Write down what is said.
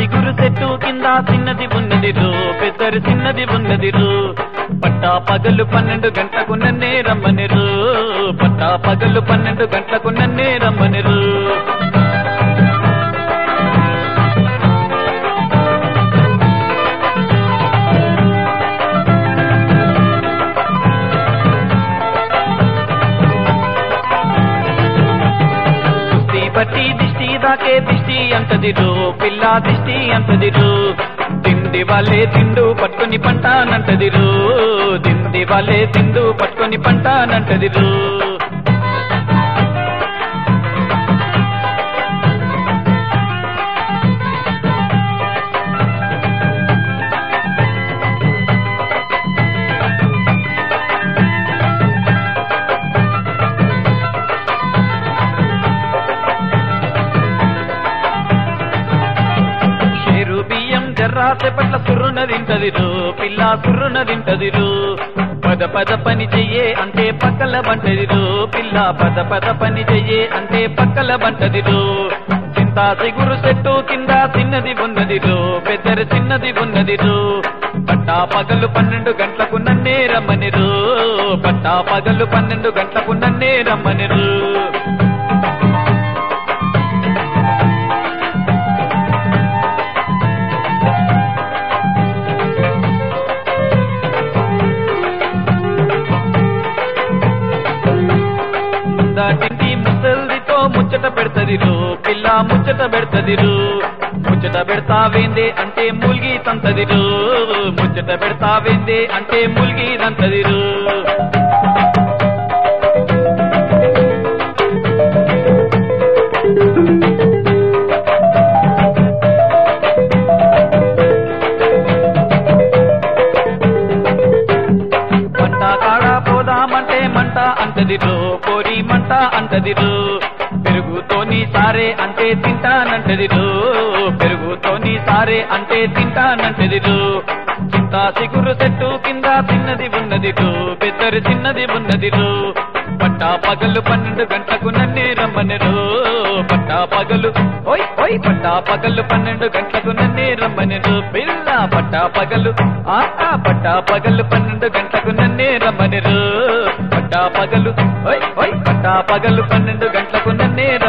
సిగురు చెట్టు కింద చిన్నది ఉన్నదిరు పెద్దరు చిన్నది ఉన్నదిరు పట్టా పగలు 12 గంటలకు నన్నే రమ్మనిరు పట్టా పగలు 12 గంటలకు నన్నే రమ్మనిరు బట్టి దిష్టి దాకే దిష్టి అంటదిరు పిల్ల దిష్టి అంటదిరు తిండి వాళ్ళే తిండు పట్టుకొని పంటానంటదిరు తిండి వాళ్ళే తిండు పట్టుకొని పంటానంటదిరు రాసేపట్ల సుర్రున తింటదిరు పిల్ల సుర్రున తింటదిరు పద పద పని చెయ్యే అంటే పక్కల బంటదిరు పిల్ల పద పద పని చెయ్యే అంటే పక్కల బంటదిరు చింత సిగురు చెట్టు కింద చిన్నది ఉన్నదిరు పెద్దరు చిన్నది ఉన్నదిరు పట్టా పగలు 12 గంటలకు నన్నే రమ్మనిరు పట్టా పగలు 12 గంటలకు నన్నే రమ్మనిరు దాటింటి ముసలితో ముచ్చట పెడతదిరు పిల్ల ముచ్చట పెడతదిరు ముచ్చట పెడతావేందే అంటే మూల్గి తంతదిరు ముచ్చట పెడతావేందే అంటే మూల్గి తంతదిరు మంట కాడ పోదామంటే మంట అంటదిరు కోరి మంట అంటదిరు పెరుగుతోని సారే అంటే తింటానంటదిరు పెరుగుతోని సారే అంటే తింటానంటదిరు చింత సిగురు చెట్టు కింద చిన్నది ఉన్నదిరు పెద్దరు చిన్నది ఉన్నదిరు పట్టా పగలు 12 గంటలకు నన్నే రమ్మనిరు పట్టా పగలు ఓయ్ ఓయ్ పట్టా పగలు 12 గంటలకు నన్నే రమ్మనిరు పిల్ల పట్టా పగలు పట్టా పగలు 12 గంటలకు నన్నే రమ్మనిరు పట్టా పగలు ఓయ్ ఓయ్ పట్టా పగలు 12 గంటలకు నన్నే